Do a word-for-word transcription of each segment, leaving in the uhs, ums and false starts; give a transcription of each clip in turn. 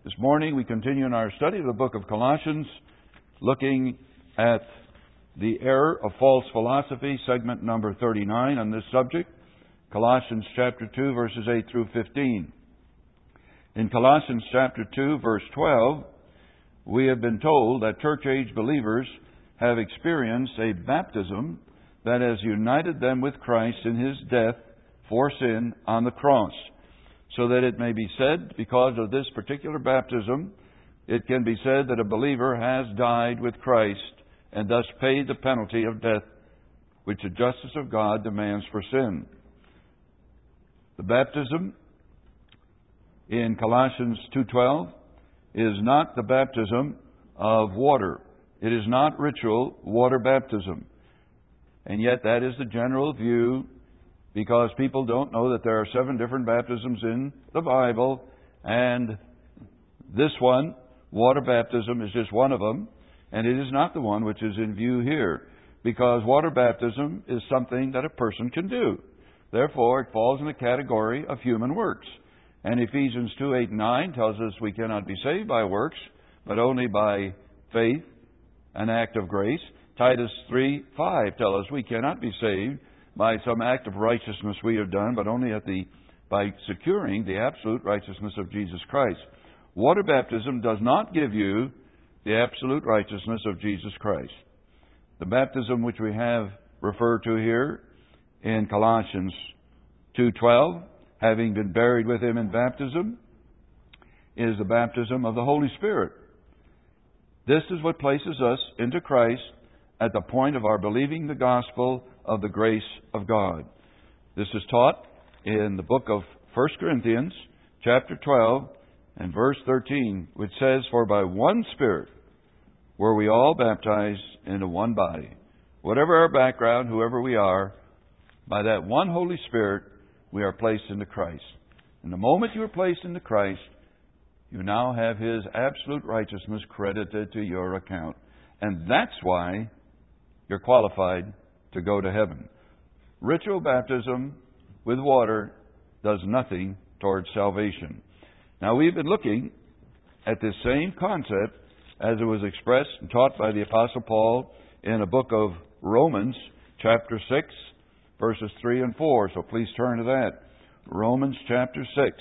This morning we continue in our study of the book of Colossians, looking at the error of false philosophy, segment number thirty-nine on this subject, Colossians chapter two, verses eight through fifteen. In Colossians chapter two, verse twelve, we have been told that church-age believers have experienced a baptism that has united them with Christ in His death for sin on the cross, so that it may be said, because of this particular baptism, it can be said that a believer has died with Christ and thus paid the penalty of death which the justice of God demands for sin. The baptism in Colossians two twelve is not the baptism of water. It is not ritual water baptism. And yet that is the general view, because people don't know that there are seven different baptisms in the Bible, and this one, water baptism, is just one of them, and it is not the one which is in view here, because water baptism is something that a person can do. Therefore, it falls in the category of human works. And Ephesians two, eight, and nine tells us we cannot be saved by works, but only by faith, an act of grace. Titus three, five tells us we cannot be saved by some act of righteousness we have done, but only at the by securing the absolute righteousness of Jesus Christ. Water baptism does not give you the absolute righteousness of Jesus Christ. The baptism which we have referred to here in Colossians two twelve, having been buried with Him in baptism, is the baptism of the Holy Spirit. This is what places us into Christ at the point of our believing the gospel of the grace of God. This is taught in the book of First Corinthians, chapter twelve, and verse thirteen, which says, "For by one Spirit were we all baptized into one body." Whatever our background, whoever we are, by that one Holy Spirit, we are placed into Christ. And the moment you are placed into Christ, you now have His absolute righteousness credited to your account. And that's why you're qualified to go to heaven. Ritual baptism with water does nothing towards salvation. Now, we've been looking at this same concept as it was expressed and taught by the Apostle Paul in the book of Romans, chapter six, verses three and four. So please turn to that. Romans chapter six,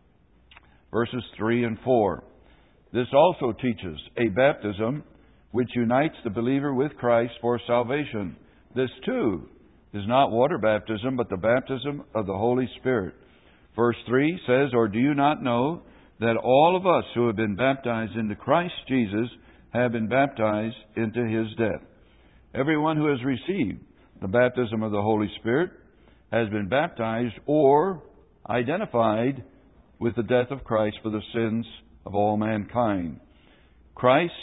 verses three and four. This also teaches a baptism which unites the believer with Christ for salvation. This, too, is not water baptism, but the baptism of the Holy Spirit. Verse three says, "Or do you not know that all of us who have been baptized into Christ Jesus have been baptized into His death?" Everyone who has received the baptism of the Holy Spirit has been baptized or identified with the death of Christ for the sins of all mankind. Christ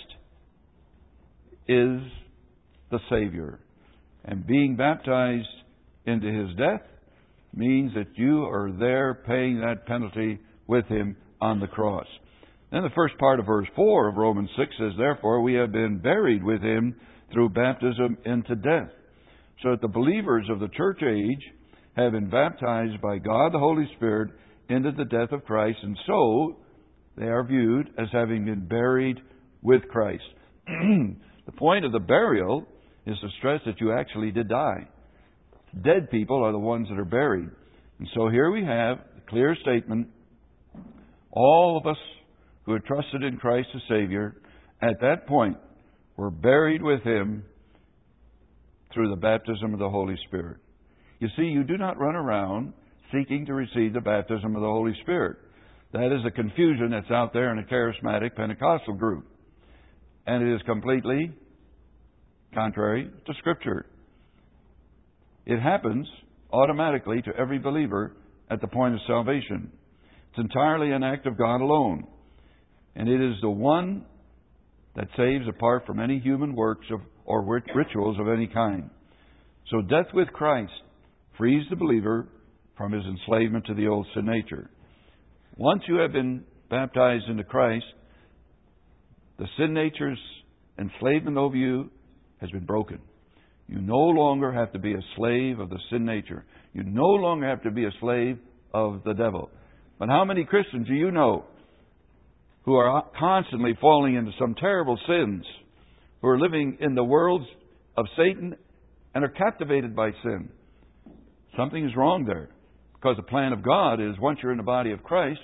is the Savior. And being baptized into His death means that you are there paying that penalty with Him on the cross. Then the first part of verse four of Romans six says, "Therefore we have been buried with Him through baptism into death." So that the believers of the church age have been baptized by God the Holy Spirit into the death of Christ, and so they are viewed as having been buried with Christ. The point of the burial is to stress that you actually did die. Dead people are the ones that are buried. And so here we have a clear statement. All of us who had trusted in Christ as Savior, at that point, were buried with Him through the baptism of the Holy Spirit. You see, you do not run around seeking to receive the baptism of the Holy Spirit. That is a confusion that's out there in a charismatic Pentecostal group. And it is completely contrary to Scripture. It happens automatically to every believer at the point of salvation. It's entirely an act of God alone. And it is the one that saves apart from any human works of, or rituals of any kind. So death with Christ frees the believer from his enslavement to the old sin nature. Once you have been baptized into Christ, the sin nature's enslavement over you has been broken. You no longer have to be a slave of the sin nature. You no longer have to be a slave of the devil. But how many Christians do you know who are constantly falling into some terrible sins, who are living in the worlds of Satan and are captivated by sin. Something is wrong there. Because the plan of God is once you're in the body of Christ,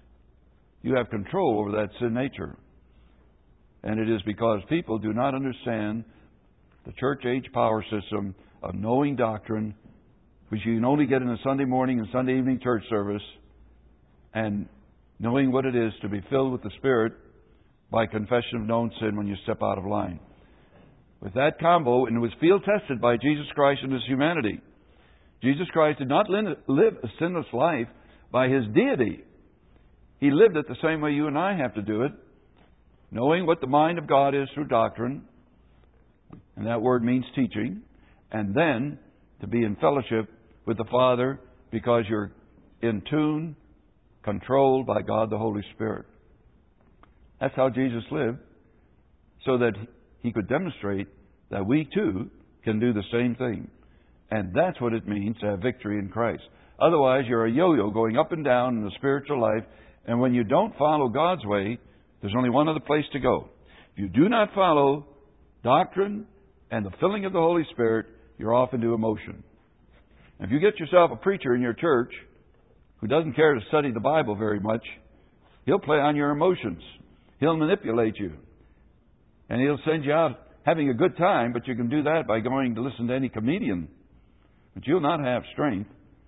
you have control over that sin nature. And it is because people do not understand the church age power system of knowing doctrine, which you can only get in a Sunday morning and Sunday evening church service, and knowing what it is to be filled with the Spirit by confession of known sin when you step out of line. With that combo, and it was field tested by Jesus Christ in His humanity. Jesus Christ did not live a sinless life by His deity. He lived it the same way you and I have to do it, knowing what the mind of God is through doctrine, and that word means teaching, and then to be in fellowship with the Father because you're in tune, controlled by God the Holy Spirit. That's how Jesus lived, so that He could demonstrate that we too can do the same thing. And that's what it means to have victory in Christ. Otherwise, you're a yo-yo going up and down in the spiritual life, and when you don't follow God's way, there's only one other place to go. If you do not follow doctrine and the filling of the Holy Spirit, you're off into emotion. And if you get yourself a preacher in your church who doesn't care to study the Bible very much, he'll play on your emotions. He'll manipulate you. And he'll send you out having a good time, but you can do that by going to listen to any comedian. But you'll not have strength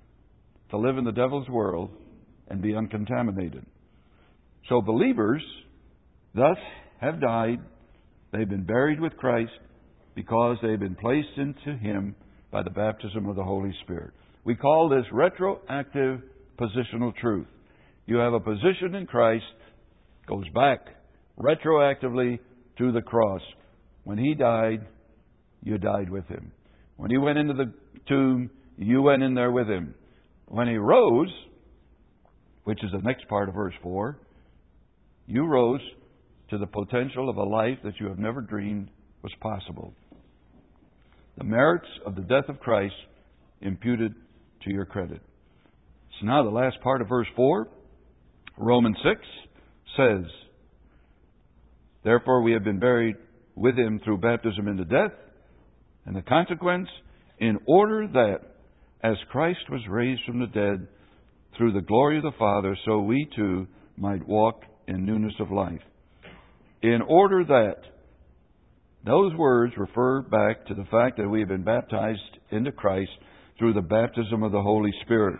to live in the devil's world and be uncontaminated. So believers thus have died. They've been buried with Christ because they've been placed into Him by the baptism of the Holy Spirit. We call this retroactive positional truth. You have a position in Christ, goes back retroactively to the cross. When He died, you died with Him. When He went into the tomb, you went in there with Him. When He rose, which is the next part of verse four, you rose to the potential of a life that you have never dreamed was possible. The merits of the death of Christ imputed to your credit. So now the last part of verse four, Romans six, says, therefore we have been buried with Him through baptism into death, and the consequence, in order that, as Christ was raised from the dead through the glory of the Father, so we too might walk in newness of life. In order that, those words refer back to the fact that we have been baptized into Christ through the baptism of the Holy Spirit.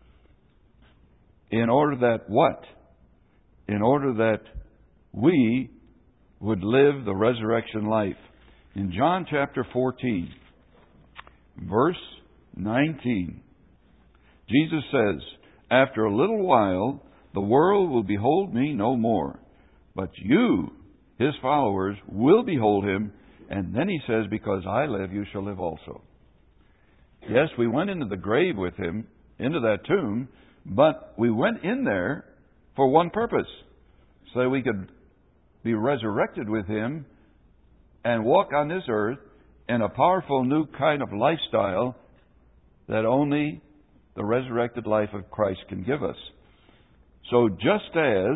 In order that what? In order that we would live the resurrection life. In John chapter fourteen, verse nineteen, Jesus says, after a little while, the world will behold me no more, but you, His followers, will behold Him. And then He says, because I live, you shall live also. Yes, we went into the grave with Him, into that tomb, but we went in there for one purpose, so that we could be resurrected with Him and walk on this earth in a powerful new kind of lifestyle that only the resurrected life of Christ can give us. So just as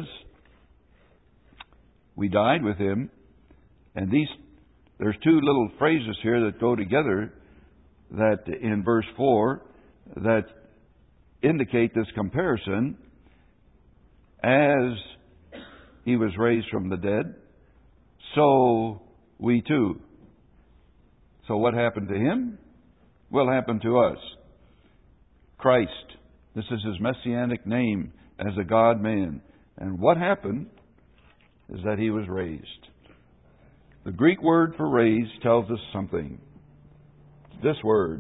we died with Him, and these there's two little phrases here that go together that in verse four that indicate this comparison. As He was raised from the dead, so we too. So what happened to Him will happen to us. Christ, this is His messianic name as a God-man. And what happened is that He was raised. The Greek word for raised tells us something. This word.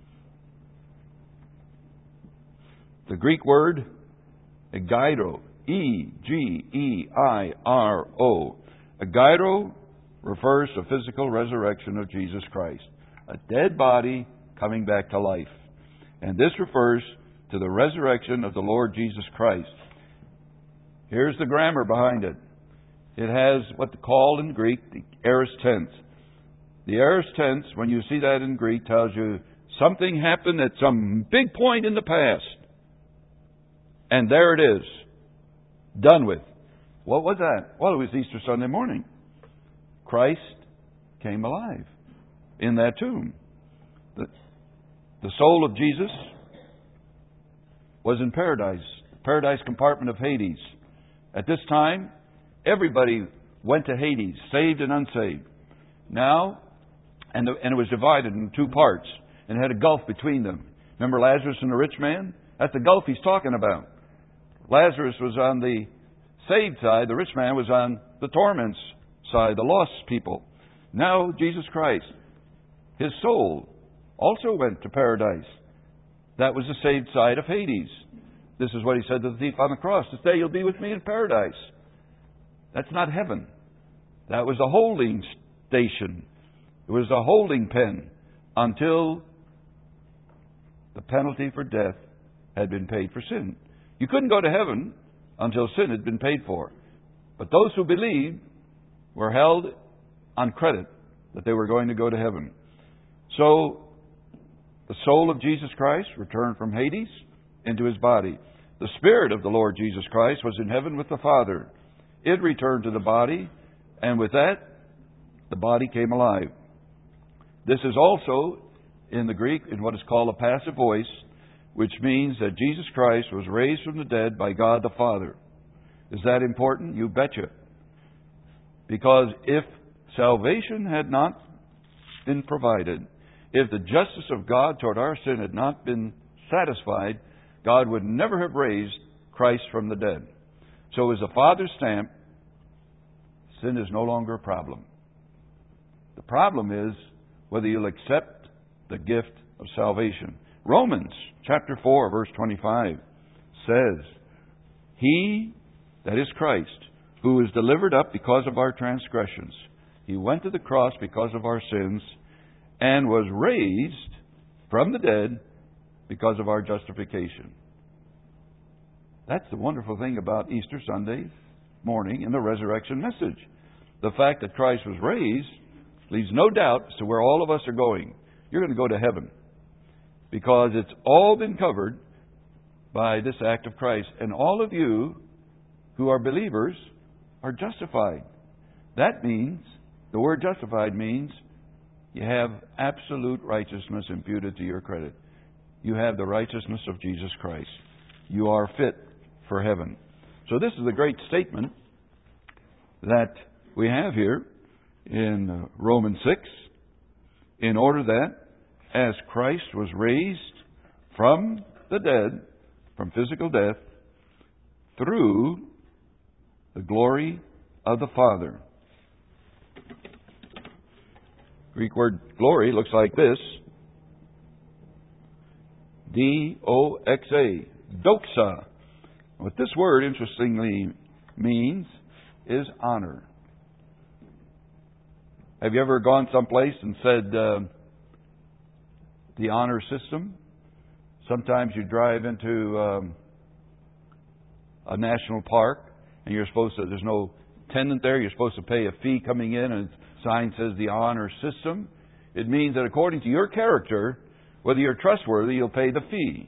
The Greek word, egeiro, E G E I R O. Egeiro refers to physical resurrection of Jesus Christ. A dead body coming back to life. And this refers to the resurrection of the Lord Jesus Christ. Here's the grammar behind it. It has what's called in Greek the aorist tense. The aorist tense, when you see that in Greek, tells you something happened at some big point in the past. And there it is. Done with. What was that? Well, it was Easter Sunday morning. Christ came alive in that tomb. The, the soul of Jesus was in paradise, paradise compartment of Hades. At this time, everybody went to Hades, saved and unsaved. Now, and, the, and it was divided in two parts and had a gulf between them. Remember Lazarus and the rich man? That's the gulf he's talking about. Lazarus was on the saved side. The rich man was on the torments side, the lost people. Now, Jesus Christ, His soul also went to paradise. That was the saved side of Hades. This is what He said to the thief on the cross. This day you'll be with me in paradise. That's not heaven. That was a holding station. It was a holding pen until the penalty for death had been paid for sin. You couldn't go to heaven until sin had been paid for. But those who believed were held on credit that they were going to go to heaven. So, the soul of Jesus Christ returned from Hades into His body. The Spirit of the Lord Jesus Christ was in heaven with the Father. It returned to the body, and with that, the body came alive. This is also, in the Greek, in what is called a passive voice, which means that Jesus Christ was raised from the dead by God the Father. Is that important? You betcha. Because if salvation had not been provided, if the justice of God toward our sin had not been satisfied, God would never have raised Christ from the dead. So as a Father's stamp, sin is no longer a problem. The problem is whether you'll accept the gift of salvation. Romans chapter four, verse twenty-five says, He, that is Christ, who was delivered up because of our transgressions. He went to the cross because of our sins and was raised from the dead because of our justification. That's the wonderful thing about Easter Sunday morning in the resurrection message. The fact that Christ was raised leaves no doubt as to where all of us are going. You're going to go to heaven because it's all been covered by this act of Christ. And all of you who are believers are justified. That means, the word justified means you have absolute righteousness imputed to your credit. You have the righteousness of Jesus Christ. You are fit for heaven. So this is a great statement that we have here in Romans six, in order that as Christ was raised from the dead, from physical death, through the glory of the Father. Greek word glory looks like this. D O X A. Doxa. What this word interestingly means is honor. Have you ever gone someplace and said uh, the honor system? Sometimes you drive into um, a national park and you're supposed to, there's no attendant there, you're supposed to pay a fee coming in, and a sign says the honor system. It means that according to your character, whether you're trustworthy, you'll pay the fee.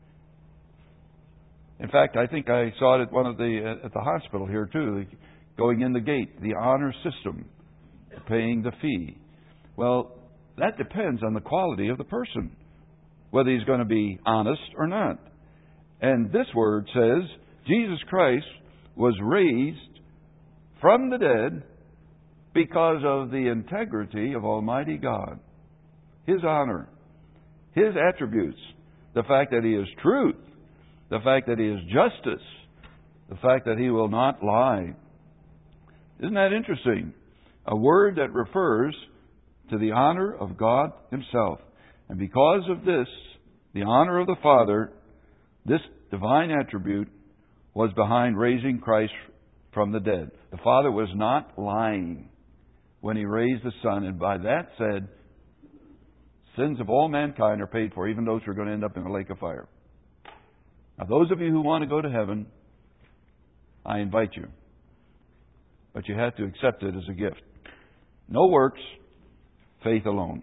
In fact, I think I saw it at one of the at the hospital here too, going in the gate, the honor system, paying the fee. Well, that depends on the quality of the person, whether he's going to be honest or not. And this word says Jesus Christ was raised from the dead because of the integrity of Almighty God. His honor, His attributes, the fact that He is truth, the fact that He is justice, the fact that He will not lie. Isn't that interesting? A word that refers to the honor of God Himself. And because of this, the honor of the Father, this divine attribute was behind raising Christ from the dead. The Father was not lying when He raised the Son, and by that said, sins of all mankind are paid for, even those who are going to end up in the lake of fire. Now, those of you who want to go to heaven, I invite you. But you have to accept it as a gift. No works, faith alone.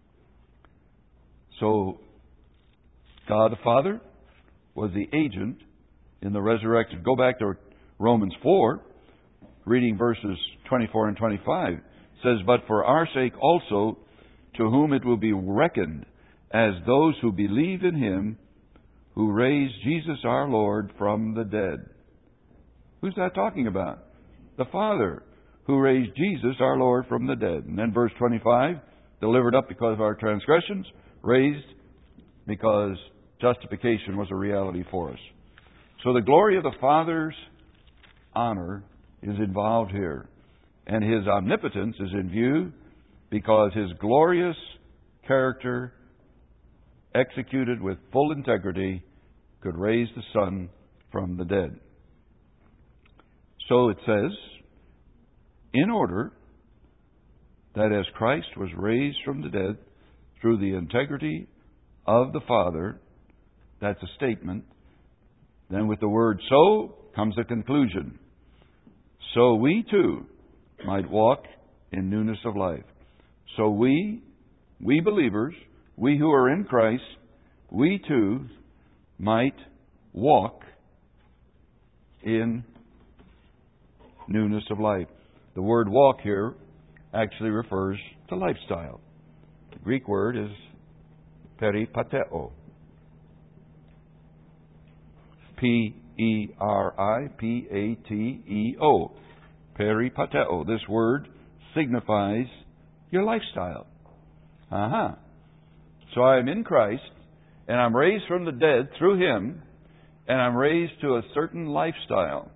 So, God the Father was the agent in the resurrection. Go back to Romans four, reading verses twenty-four and twenty-five, says, "But for our sake also, to whom it will be reckoned as those who believe in Him, who raised Jesus our Lord from the dead." Who's that talking about? The Father, who raised Jesus our Lord from the dead. And then verse twenty-five, "Delivered up because of our transgressions, raised because justification was a reality for us." So the glory of the Father's honor is involved here. And His omnipotence is in view because His glorious character, executed with full integrity, could raise the Son from the dead. So it says, in order that as Christ was raised from the dead through the integrity of the Father, that's a statement. Then with the word "so" comes a conclusion. So we too might walk in newness of life. So we, we believers, we who are in Christ, we too might walk in newness of life. The word "walk" here actually refers to lifestyle. The Greek word is peripateo. P E R I P A T E O. Peripateo. This word signifies your lifestyle. Uh-huh. So I'm in Christ, and I'm raised from the dead through Him, and I'm raised to a certain lifestyle.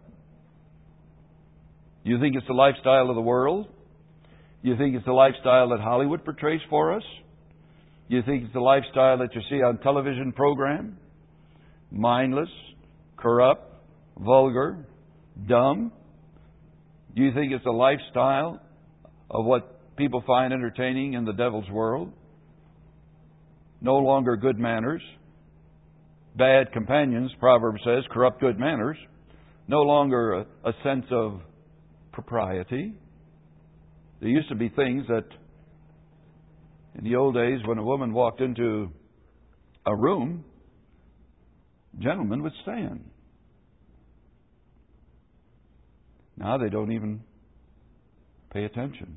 You think it's the lifestyle of the world? You think it's the lifestyle that Hollywood portrays for us? You think it's the lifestyle that you see on television program? Mindless, corrupt, vulgar, dumb? Do you think it's a lifestyle of what people find entertaining in the devil's world? No longer good manners. Bad companions, Proverbs says, corrupt good manners. No longer a, a sense of propriety. There used to be things that in the old days when a woman walked into a room, gentlemen would stand. Now they don't even pay attention.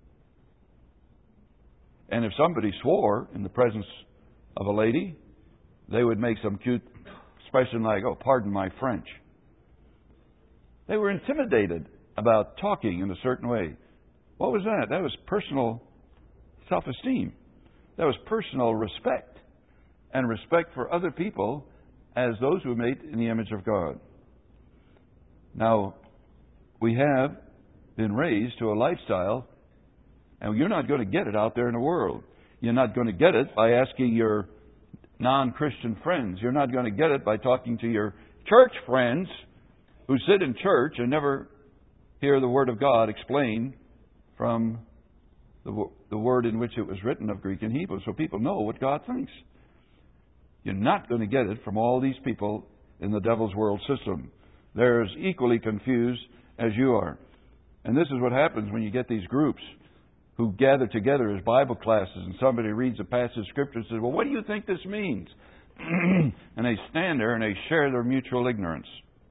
And if somebody swore in the presence of a lady, they would make some cute expression like, "Oh, pardon my French." They were intimidated about talking in a certain way. What was that? That was personal self-esteem. That was personal respect. And respect for other people as those who are made in the image of God. Now, we have been raised to a lifestyle, and you're not going to get it out there in the world. You're not going to get it by asking your non-Christian friends. You're not going to get it by talking to your church friends who sit in church and never hear the Word of God explained from the, the word in which it was written of Greek and Hebrew, so people know what God thinks. You're not going to get it from all these people in the devil's world system. They're as equally confused as you are. And this is what happens when you get these groups who gather together as Bible classes, and somebody reads a passage of Scripture and says, "Well, what do you think this means?" And they stand there and they share their mutual ignorance.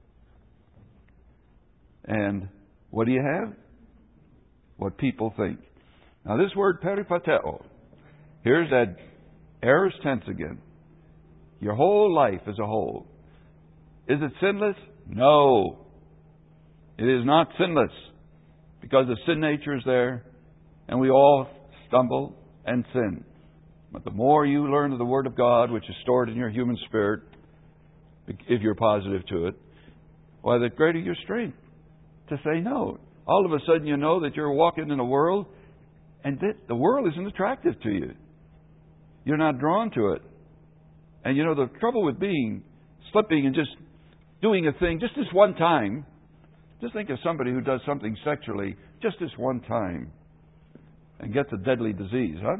And what do you have? What people think. Now this word peripateo, here's that aorist tense again. Your whole life as a whole. Is it sinless? No. It is not sinless. Because the sin nature is there, and we all stumble and sin. But the more you learn of the Word of God, which is stored in your human spirit, if you're positive to it, why, the greater your strength to say no. All of a sudden you know that you're walking in a world, and that the world isn't attractive to you. You're not drawn to it. And you know, the trouble with being, slipping and just doing a thing just this one time, just think of somebody who does something sexually just this one time and gets a deadly disease, huh?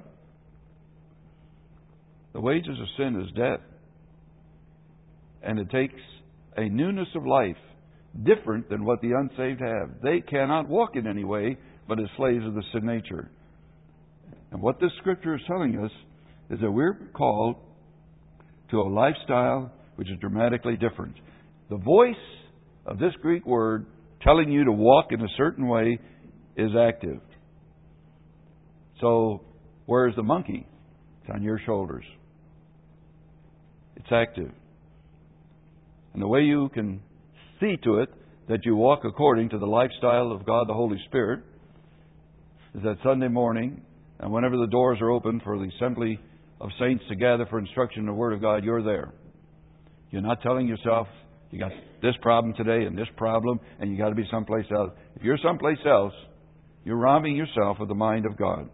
The wages of sin is death. And it takes a newness of life different than what the unsaved have. They cannot walk in any way but as slaves of the sin nature. And what this Scripture is telling us is that we're called to a lifestyle which is dramatically different. The voice of this Greek word telling you to walk in a certain way is active. So, where's the monkey? It's on your shoulders. It's active. And the way you can see to it that you walk according to the lifestyle of God the Holy Spirit is that Sunday morning, and whenever the doors are open for the assembly of saints to gather for instruction in the Word of God, you're there. You're not telling yourself, you got this problem today and this problem, and you got to be someplace else. If you're someplace else, you're robbing yourself of the mind of God.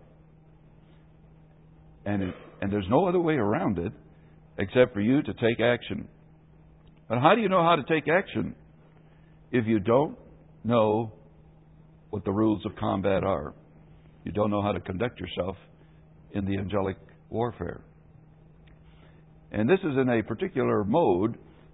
And, it, and there's no other way around it except for you to take action. But how do you know how to take action if you don't know what the rules of combat are? You don't know how to conduct yourself in the angelic warfare. And this is in a particular mode.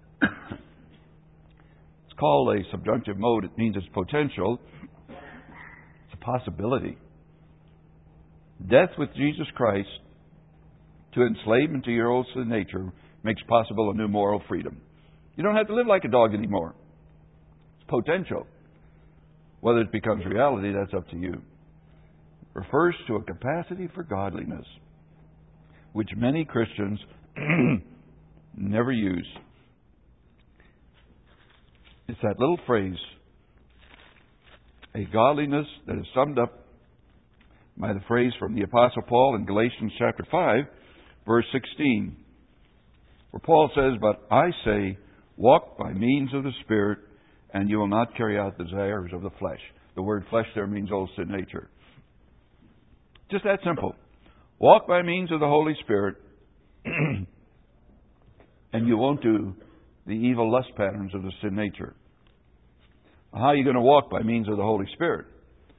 It's called a subjunctive mode. It means it's potential. It's a possibility. Death with Jesus Christ to enslavement to your old sin nature makes possible a new moral freedom. You don't have to live like a dog anymore. It's potential. Whether it becomes reality, that's up to you. It refers to a capacity for godliness, which many Christians never use. It's that little phrase, a godliness that is summed up by the phrase from the Apostle Paul in Galatians chapter five, verse sixteen, where Paul says, "But I say, walk by means of the Spirit, and you will not carry out the desires of the flesh." The word flesh there means old sin nature. Just that simple. Walk by means of the Holy Spirit, and you won't do the evil lust patterns of the sin nature. How are you going to walk by means of the Holy Spirit?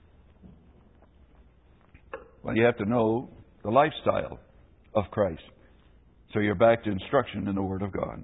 Well, you have to know the lifestyle of Christ. So you're back to instruction in the Word of God.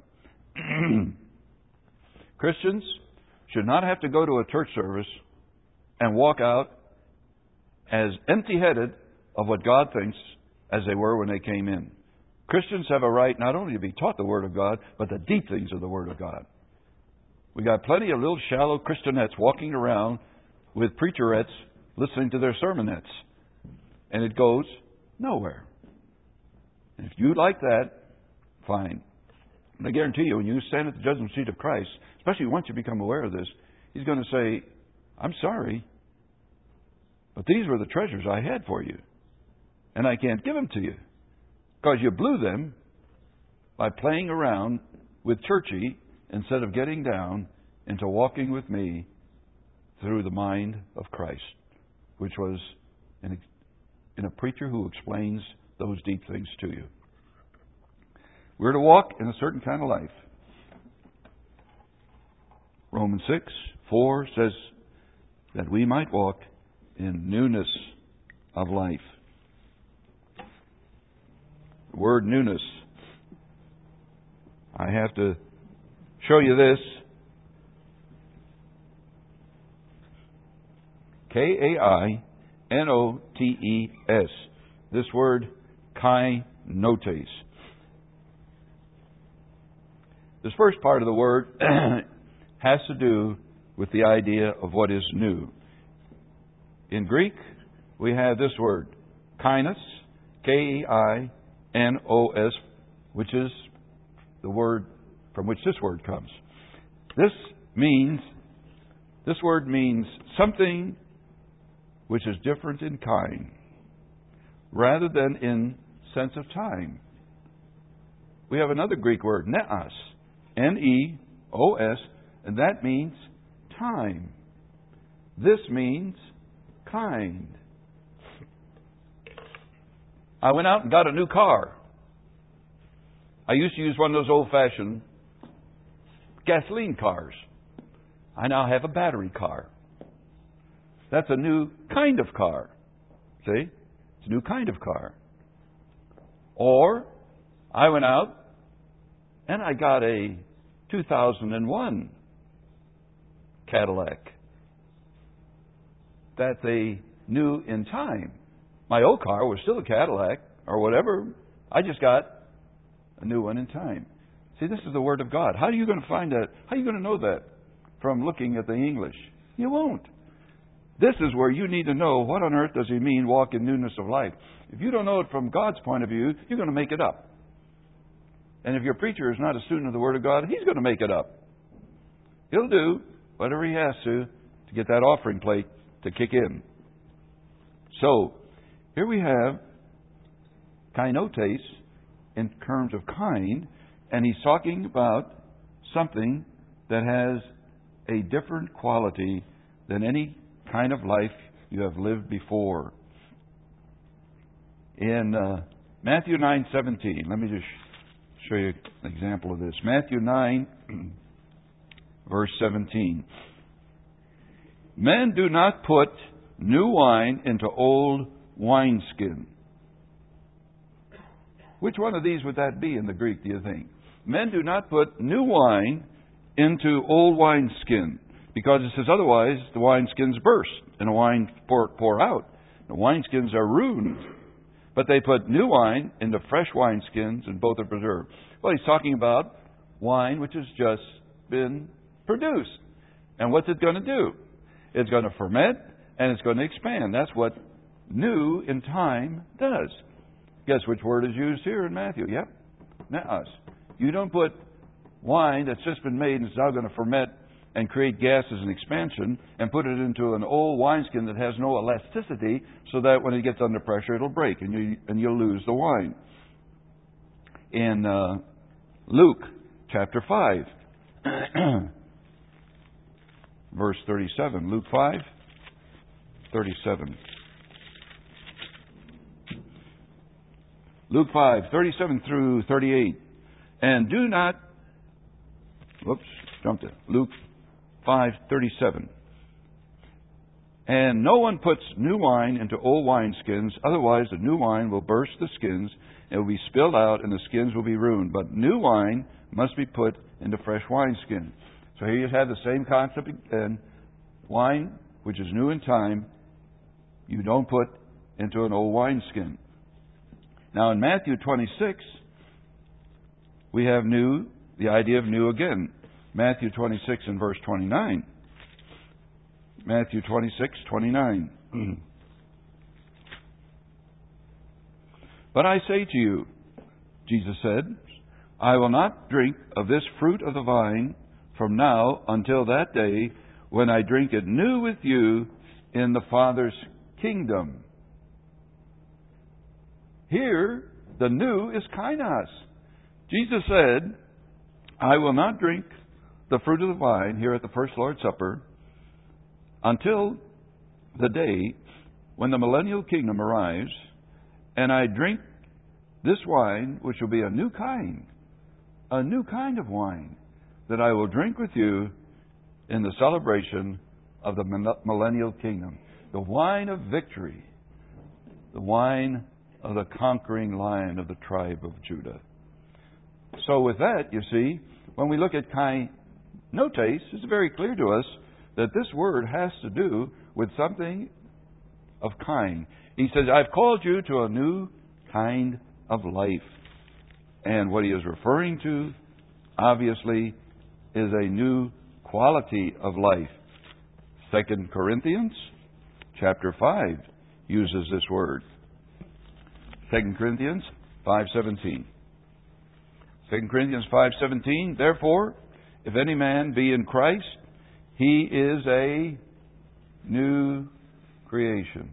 Christians should not have to go to a church service and walk out as empty-headed of what God thinks as they were when they came in. Christians have a right not only to be taught the Word of God, but the deep things of the Word of God. We got plenty of little shallow Christianettes walking around with preacherettes listening to their sermonettes. And it goes nowhere. And if you like that, fine. And I guarantee you, when you stand at the judgment seat of Christ, especially once you become aware of this, He's going to say, "I'm sorry, but these were the treasures I had for you. And I can't give them to you. Because you blew them by playing around with churchy instead of getting down into walking with me through the mind of Christ," which was in a, in a preacher who explains those deep things to you. We're to walk in a certain kind of life. Romans six four says that we might walk in newness of life. The word newness. I have to show you this. K A I N O T E S. This word, kainotes. This first part of the word has to do with the idea of what is new. In Greek, we have this word, kainos, K E I N O S, which is the word from which this word comes. This means, this word means something which is different in kind, rather than in sense of time. We have another Greek word, neos, N E O S, and that means time. This means kind. I went out and got a new car. I used to use one of those old-fashioned gasoline cars. I now have a battery car. That's a new kind of car. See? It's a new kind of car. Or, I went out and I got a two thousand one Cadillac. That's a new in time. My old car was still a Cadillac or whatever. I just got a new one in time. See, this is the Word of God. How are you going to find that? How are you going to know that? From looking at the English. You won't. This is where you need to know what on earth does he mean, walk in newness of life. If you don't know it from God's point of view, you're going to make it up. And if your preacher is not a student of the Word of God, he's going to make it up. He'll do whatever he has to to get that offering plate to kick in. So, here we have kainotes in terms of kind, and he's talking about something that has a different quality than any kind of life you have lived before. In uh, Matthew nine seventeen, let me just show you an example of this. Matthew nine, verse seventeen. Men do not put new wine into old wineskin. Which one of these would that be in the Greek, do you think? Men do not put new wine into old wineskin, because it says otherwise the wineskins burst and the wine pour, pour out. The wineskins are ruined. But they put new wine into fresh wineskins, and both are preserved. Well, he's talking about wine which has just been produced. And what's it going to do? It's going to ferment and it's going to expand. That's what new in time does. Guess which word is used here in Matthew? Yep. Neos. You don't put wine that's just been made and is now going to ferment and create gases and expansion and put it into an old wineskin that has no elasticity, so that when it gets under pressure it'll break and you and you'll lose the wine. In uh, Luke chapter five, verse thirty-seven. Luke five, thirty-seven. Luke five, thirty-seven through thirty-eight. And do not, whoops, jumped it. Luke five, thirty-seven. And no one puts new wine into old wineskins, otherwise the new wine will burst the skins, it will be spilled out, and the skins will be ruined. But new wine must be put into fresh wineskins. So here you have the same concept again. Wine, which is new in time, you don't put into an old wineskin. Now in Matthew twenty-six, we have new, the idea of new again. Matthew twenty-six and verse twenty-nine. Matthew twenty-six, twenty-nine. But I say to you, Jesus said, I will not drink of this fruit of the vine from now until that day when I drink it new with you in the Father's kingdom. Here, the new is kainos. Jesus said, I will not drink the fruit of the vine here at the first Lord's Supper until the day when the millennial kingdom arrives, and I drink this wine, which will be a new kind, a new kind of wine that I will drink with you in the celebration of the millennial kingdom. The wine of victory, the wine of the conquering lion of the tribe of Judah. So with that, you see, when we look at kainotes, it's very clear to us that this word has to do with something of kind. He says, I've called you to a new kind of life. And what he is referring to, obviously, is a new quality of life. Second Corinthians chapter five uses this word. Second Corinthians five seventeen. Second Corinthians five seventeen. Therefore, if any man be in Christ, he is a new creation.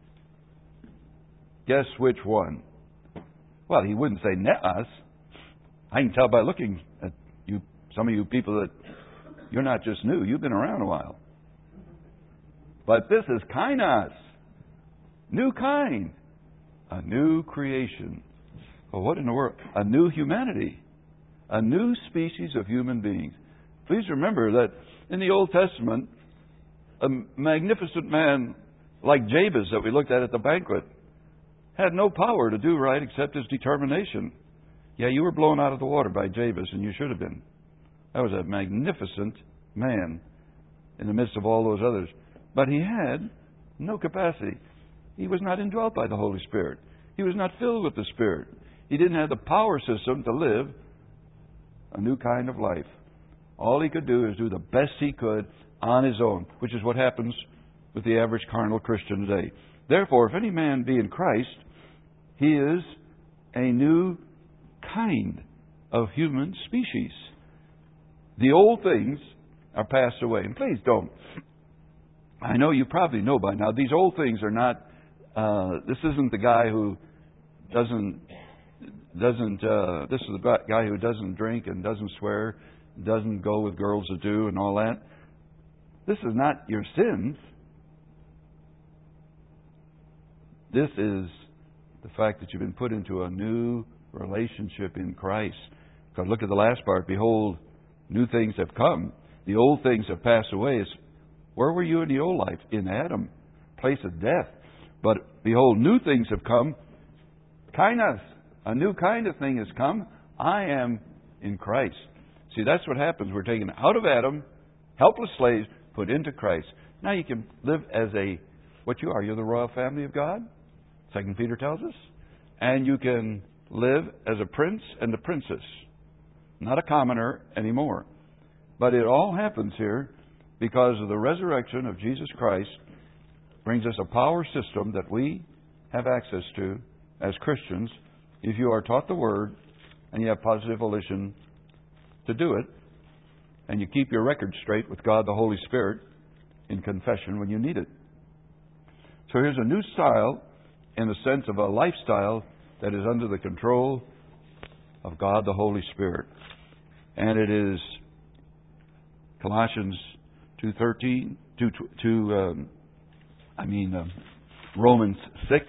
Guess which one? Well, he wouldn't say neos. I can tell by looking at you, some of you people, that you're not just new. You've been around a while. But this is kainos. New kind. A new creation. Well, what in the world? A new humanity. A new species of human beings. Please remember that in the Old Testament, a magnificent man like Jabez that we looked at at the banquet had no power to do right except his determination. Yeah, you were blown out of the water by Jabez, and you should have been. That was a magnificent man in the midst of all those others. But he had no capacity. He was not indwelt by the Holy Spirit. He was not filled with the Spirit. He didn't have the power system to live a new kind of life. All he could do is do the best he could on his own, which is what happens with the average carnal Christian today. Therefore, if any man be in Christ, he is a new kind of human species. The old things are passed away. And please don't. I know you probably know by now, these old things are not, uh, this isn't the guy who doesn't, doesn't, uh, this is the guy who doesn't drink and doesn't swear, doesn't go with girls that do and all that. This is not your sins. This is the fact that you've been put into a new relationship in Christ. Because look at the last part. Behold, new things have come. The old things have passed away. It's, where were you in the old life? In Adam, place of death. But behold, new things have come. Kindness, a new kind of thing has come. I am in Christ. See, that's what happens. We're taken out of Adam, helpless slaves, put into Christ. Now you can live as a, what you are. You're the royal family of God, Second Peter tells us. And you can live as a prince and a princess. Not a commoner anymore. But it all happens here because of the resurrection of Jesus Christ brings us a power system that we have access to as Christians if you are taught the Word and you have positive volition to do it, and you keep your record straight with God the Holy Spirit in confession when you need it. So here's a new style in the sense of a lifestyle that is under the control of God the Holy Spirit. And it is Colossians two thirteen, two, two, um, I mean um, Romans six,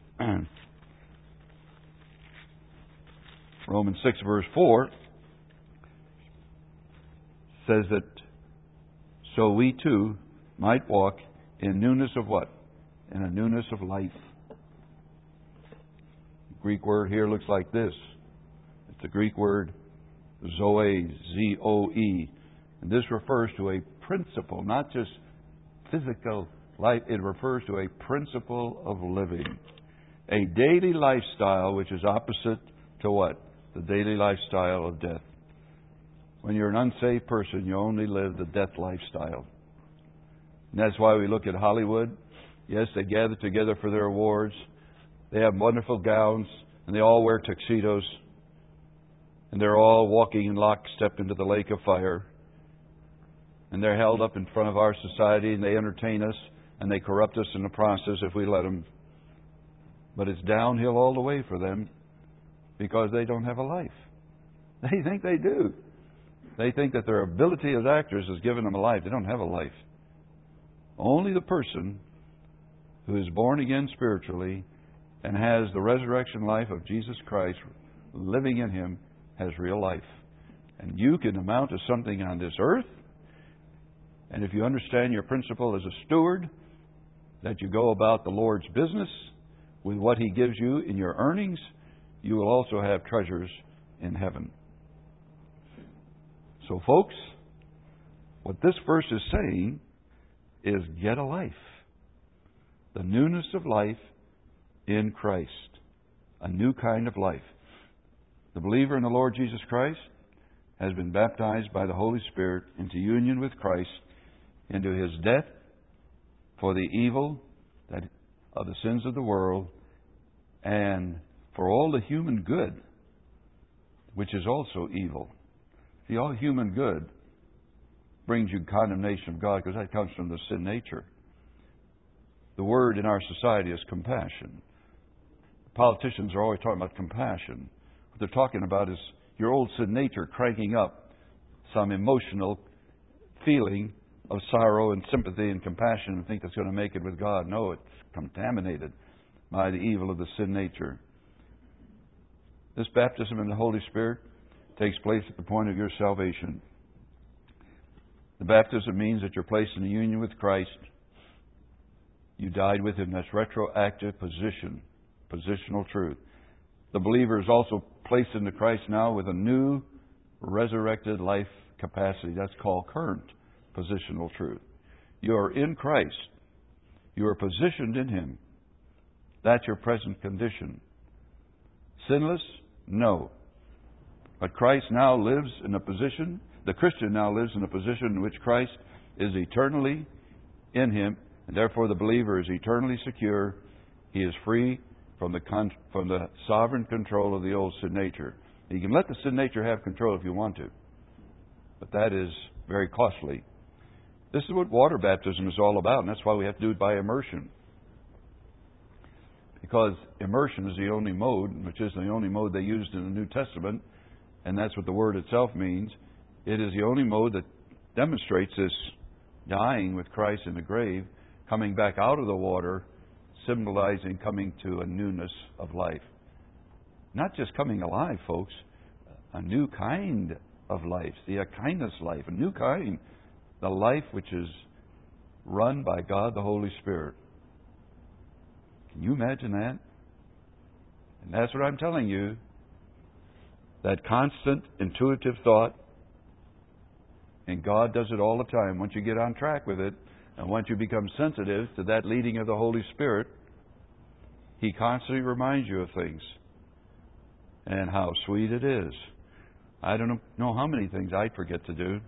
Romans six verse four says that so we too might walk in newness of what? In a newness of life. The Greek word here looks like this. It's the Greek word Zoe, Z O E. And this refers to a principle, not just physical life. It refers to a principle of living. A daily lifestyle which is opposite to what? The daily lifestyle of death. When you're an unsaved person, you only live the death lifestyle. And that's why we look at Hollywood. Yes, they gather together for their awards. They have wonderful gowns, and they all wear tuxedos. And they're all walking in lockstep into the lake of fire. And they're held up in front of our society, and they entertain us, and they corrupt us in the process if we let them. But it's downhill all the way for them because they don't have a life. They think they do. They think that their ability as actors has given them a life. They don't have a life. Only the person who is born again spiritually and has the resurrection life of Jesus Christ living in him has real life. And you can amount to something on this earth. And if you understand your principle as a steward, that you go about the Lord's business with what He gives you in your earnings, you will also have treasures in heaven. So, folks, what this verse is saying is get a life. The newness of life in Christ. A new kind of life. The believer in the Lord Jesus Christ has been baptized by the Holy Spirit into union with Christ, into His death for the evil that, of the sins of the world, and for all the human good, which is also evil. See, all human good brings you condemnation of God because that comes from the sin nature. The word in our society is compassion. Politicians are always talking about compassion. What they're talking about is your old sin nature cranking up some emotional feeling of sorrow and sympathy and compassion and think that's going to make it with God. No, it's contaminated by the evil of the sin nature. This baptism in the Holy Spirit takes place at the point of your salvation. The baptism means that you're placed in a union with Christ. You died with Him. That's retroactive position, positional truth. The believer is also placed into Christ now with a new resurrected life capacity. That's called current positional truth. You are in Christ. You are positioned in Him. That's your present condition. Sinless? No. But Christ now lives in a position, the Christian now lives in a position in which Christ is eternally in Him, and therefore the believer is eternally secure. He is free from the con- from the sovereign control of the old sin nature. You can let the sin nature have control if you want to, but that is very costly. This is what water baptism is all about, and that's why we have to do it by immersion. Because immersion is the only mode, which is the only mode they used in the New Testament, and that's what the word itself means. It is the only mode that demonstrates this dying with Christ in the grave, coming back out of the water, symbolizing coming to a newness of life. Not just coming alive, folks, a new kind of life, the kindness life, a new kind, the life which is run by God the Holy Spirit. Can you imagine that? And that's what I'm telling you. That constant, intuitive thought. And God does it all the time. Once you get on track with it, and once you become sensitive to that leading of the Holy Spirit, He constantly reminds you of things. And how sweet it is. I don't know how many things I'd forget to do.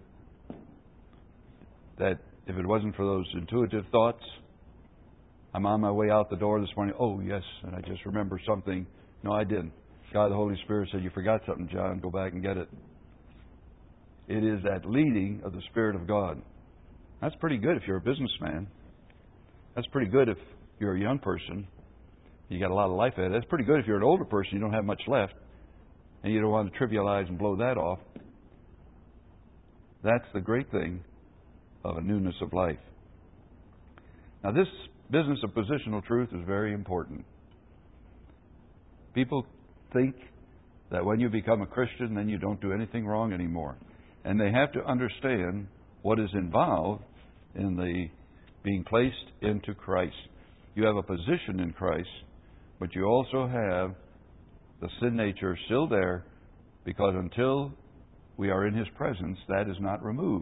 That if it wasn't for those intuitive thoughts, I'm on my way out the door this morning. Oh, yes, and I just remember something. No, I didn't. God, the Holy Spirit said, you forgot something, John. Go back and get it. It is that leading of the Spirit of God. That's pretty good if you're a businessman. That's pretty good if you're a young person. You got a lot of life ahead. That's pretty good if you're an older person. You don't have much left. And you don't want to trivialize and blow that off. That's the great thing of a newness of life. Now, this business of positional truth is very important. People think that when you become a Christian, then you don't do anything wrong anymore. And they have to understand what is involved in the being placed into Christ. You have a position in Christ, but you also have the sin nature still there, because until we are in His presence, that is not removed.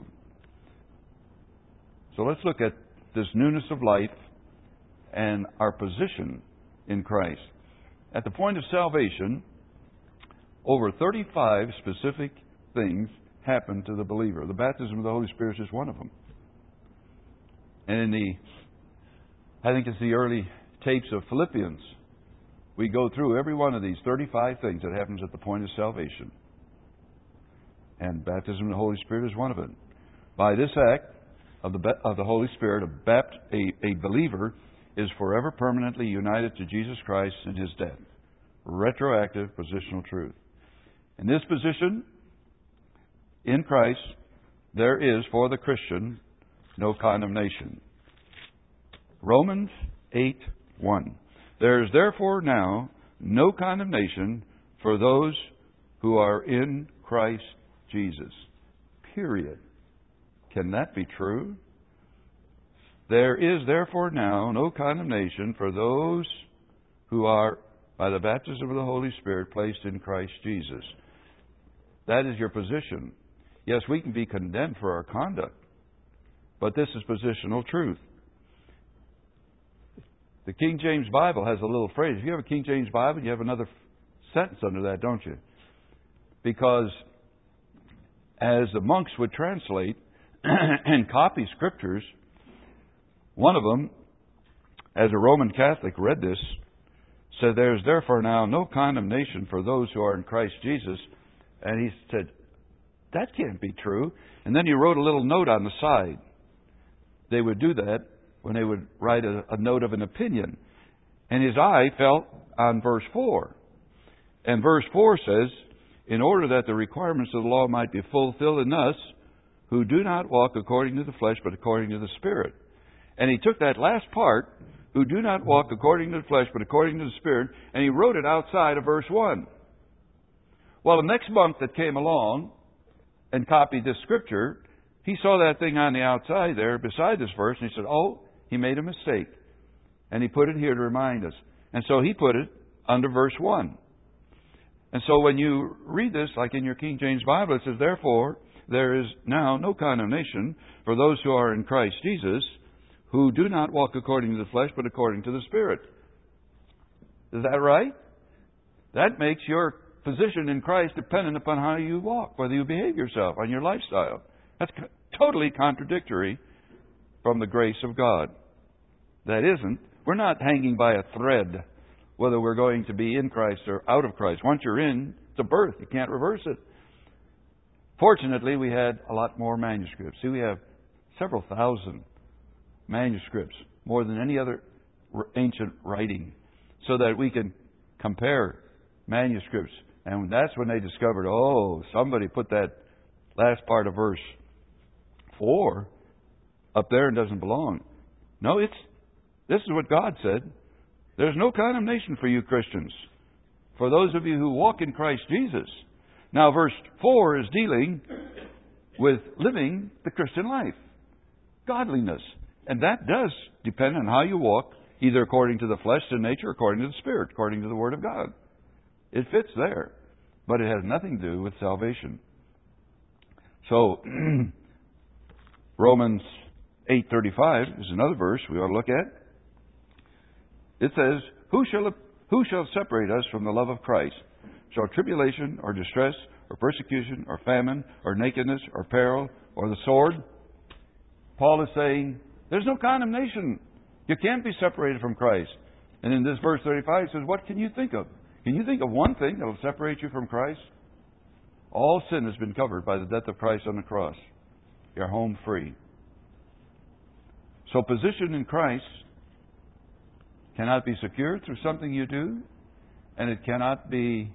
So let's look at this newness of life and our position in Christ. At the point of salvation, over thirty-five specific things happen to the believer. The baptism of the Holy Spirit is just one of them. And in the, I think it's the early tapes of Philippians, we go through every one of these thirty-five things that happens at the point of salvation. And baptism of the Holy Spirit is one of it. By this act of the of the Holy Spirit, a, bapt, a, a believer is forever permanently united to Jesus Christ in His death. Retroactive positional truth. In this position, in Christ, there is for the Christian no condemnation. Romans eight one. There is therefore now no condemnation for those who are in Christ Jesus. Period. Can that be true? There is therefore now no condemnation for those who are, by the baptism of the Holy Spirit, placed in Christ Jesus. That is your position. Yes, we can be condemned for our conduct, but this is positional truth. The King James Bible has a little phrase. If you have a King James Bible, you have another sentence under that, don't you? Because as the monks would translate and copy scriptures, one of them, as a Roman Catholic, read this, said, there is therefore now no condemnation for those who are in Christ Jesus. And he said, that can't be true. And then he wrote a little note on the side. They would do that when they would write a, a note of an opinion. And his eye fell on verse four. And verse four says, in order that the requirements of the law might be fulfilled in us, who do not walk according to the flesh, but according to the Spirit. And he took that last part, who do not walk according to the flesh, but according to the Spirit, and he wrote it outside of verse one. Well, the next monk that came along and copied this scripture, he saw that thing on the outside there beside this verse, and he said, oh, he made a mistake. And he put it here to remind us. And so he put it under verse one. And so when you read this, like in your King James Bible, it says, therefore, there is now no condemnation for those who are in Christ Jesus, who do not walk according to the flesh, but according to the Spirit. Is that right? That makes your position in Christ dependent upon how you walk, whether you behave yourself, on your lifestyle. That's totally contradictory from the grace of God. That isn't. We're not hanging by a thread whether we're going to be in Christ or out of Christ. Once you're in, it's a birth. You can't reverse it. Fortunately, we had a lot more manuscripts. See, we have several thousand manuscripts, more than any other ancient writing, so that we can compare manuscripts. And that's when they discovered, oh, somebody put that last part of verse four up there and doesn't belong. No, it's this is what God said. There's no condemnation for you Christians, for those of you who walk in Christ Jesus. Now, verse four is dealing with living the Christian life, godliness. And that does depend on how you walk, either according to the flesh and nature, or according to the Spirit, according to the Word of God. It fits there, but it has nothing to do with salvation. So, Romans eight thirty-five is another verse we ought to look at. It says, Who shall, who shall separate us from the love of Christ? Shall tribulation, or distress, or persecution, or famine, or nakedness, or peril, or the sword? Paul is saying, there's no condemnation. You can't be separated from Christ. And in this verse thirty-five, it says, what can you think of? Can you think of one thing that will separate you from Christ? All sin has been covered by the death of Christ on the cross. You're home free. So position in Christ cannot be secured through something you do, and it cannot be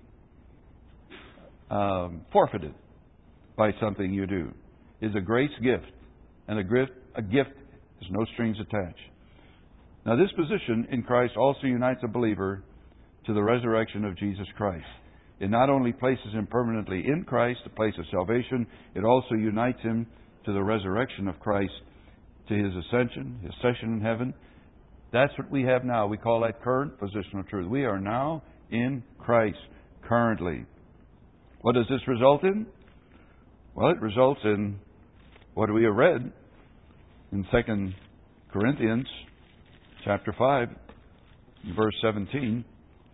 um, forfeited by something you do. It's a grace gift, and a gift, a gift has no strings attached. Now, this position in Christ also unites a believer to the resurrection of Jesus Christ. It not only places him permanently in Christ, the place of salvation, it also unites him to the resurrection of Christ, to his ascension, his session in heaven. That's what we have now. We call that current position of truth. We are now in Christ currently. What does this result in? Well, it results in what we have read in Second Corinthians chapter five, verse seventeen.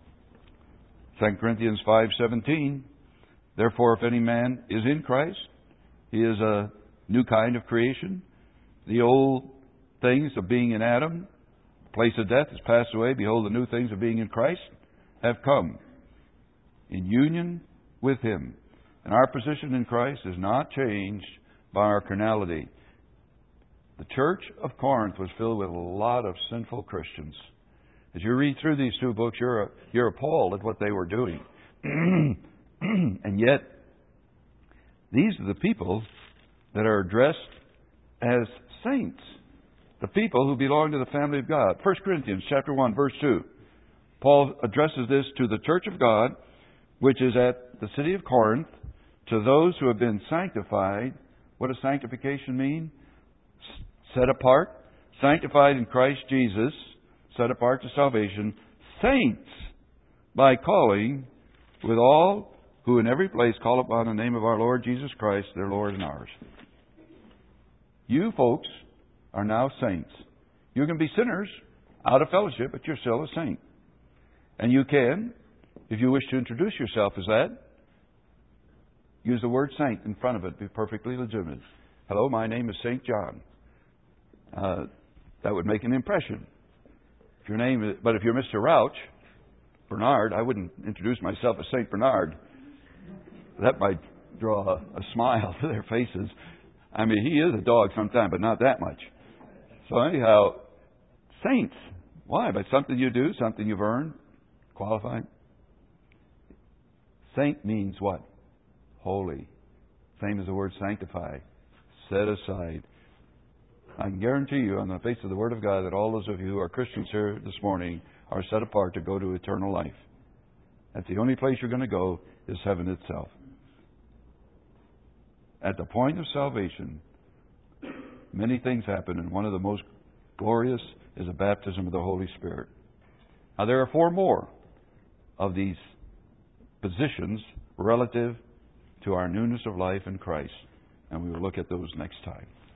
Second Corinthians five seventeen. Therefore, if any man is in Christ, he is a new kind of creation. The old things of being in Adam, place of death, has passed away. Behold, the new things of being in Christ have come, in union with Him. And our position in Christ is not changed by our carnality. The church of Corinth was filled with a lot of sinful Christians. As you read through these two books, you're, you're appalled at what they were doing. And yet, these are the people that are addressed as saints. The people who belong to the family of God. First Corinthians chapter one, verse two. Paul addresses this to the church of God, which is at the city of Corinth, to those who have been sanctified. What does sanctification mean? Set apart. Sanctified in Christ Jesus. Set apart to salvation. Saints, by calling with all who in every place call upon the name of our Lord Jesus Christ, their Lord and ours. You folks are now saints. You can be sinners out of fellowship, but you're still a saint. And you can, if you wish to introduce yourself as that, use the word saint in front of it. Be perfectly legitimate. Hello, my name is Saint John. Uh, that would make an impression. If your name is, but if you're Mister Rouch, Bernard, I wouldn't introduce myself as Saint Bernard. That might draw a, a smile to their faces. I mean, he is a dog sometimes, but not that much. So anyhow, saints. Why? By something you do, something you've earned, qualified. Saint means what? Holy. Same as the word sanctify. Set aside. I can guarantee you on the face of the Word of God that all those of you who are Christians here this morning are set apart to go to eternal life. That's the only place you're going to go is heaven itself. At the point of salvation, many things happen, and one of the most glorious is a baptism of the Holy Spirit. Now, there are four more of these positions relative to our newness of life in Christ, and we will look at those next time.